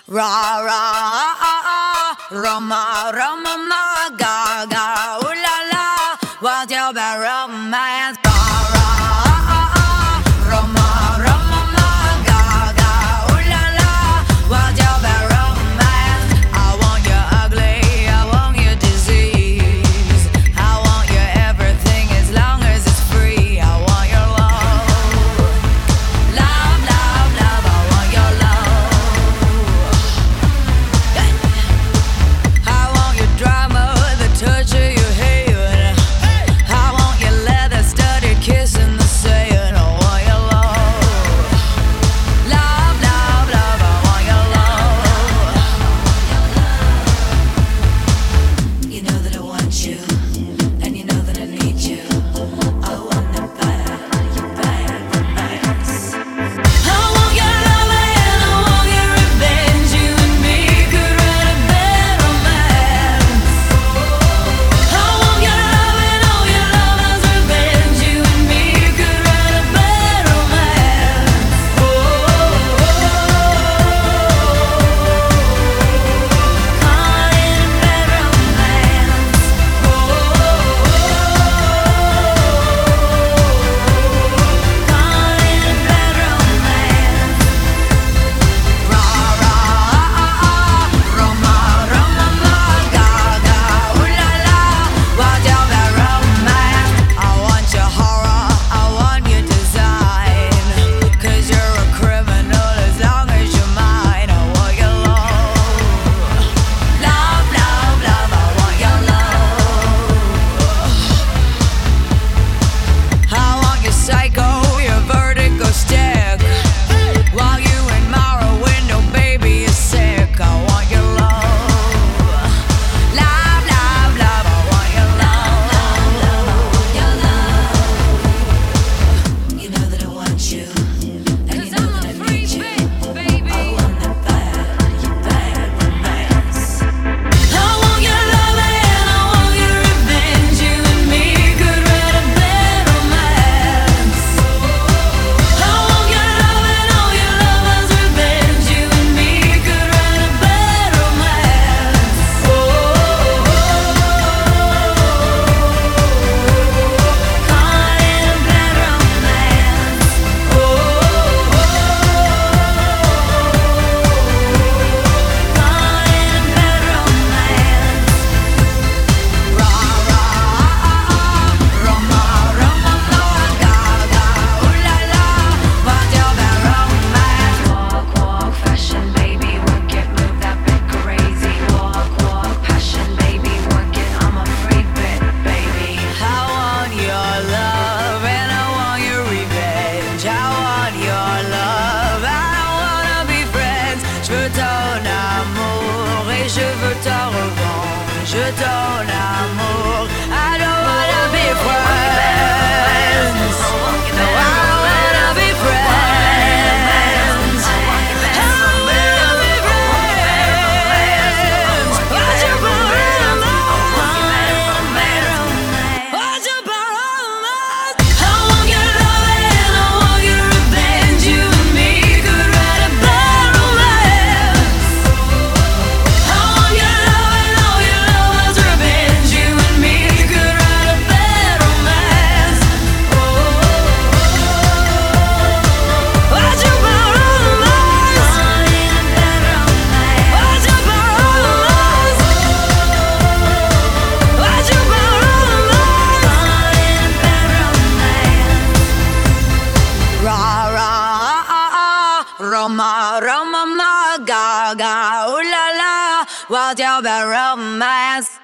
Ra ra Roma Roma ma ga ga ooh la la, what's your bad romance? Ra ra Roma Roma ma ga ga ooh la la, what's your bad romance? I want you ugly, I want you disease, I want you everything as long as it's free. I want your love, love, love, love. I want your love. I want your drama, the torture you hate. I want your leather-studded kiss in the sand. I want your love, love, love, love. I want your love. You know that I want you, and you know that I need you. I want the bad, your bad romance. I want your love and I want your revenge. You and me could write a bad romance. I want your love and all your lovers' revenge. You and me could write a bad romance. Call it a bad romance. Call it a bad romance. Ra ra Roma Roma ma ga ga ooh la la, what's your bad romance? I want your horror, I want your design, 'cause you're a criminal as long as you're mine. I want your love, love, love, love. I want your love. I want your psycho, your vertigo stick, while you admire a window, baby, you're sick. I want your love, love, love, love. I want your love, your love. You know that I want you, and you know that I need you. I want the bad, your bad romance. I want your love and I want your revenge. You and me could write a bad romance. I want your love and all your lovers' revenge. You and me could write a bad romance. Call it a bad romance. Call it a bad romance. Ra ra Roma Roma ma ga ga ooh la la, what's your bad romance? Walk, walk, fashion, baby, work it, move that bit crazy. Walk, walk, passion, baby, work it, I'm a freak bit, baby. I want your love and I want your revenge. I want your love, I wanna be friends. Je veux ton amour et je veux ta revanche. Je veux ton amour, I don't wanna be friends. No, I wanna be friends. I wanna be friends. What's your bad romance? What's your bad romance? I want your love and I want your revenge. You and me could write a bad romance. I want your love and all your lovers' revenge. You and me could write a bad romance. What's your bad romance? Call it a bad romance. What's your bad romance? What's your bad romance? Call it a bad romance. Ra ra Roma Roma ma ga ga ooh la la, what's your bad romance?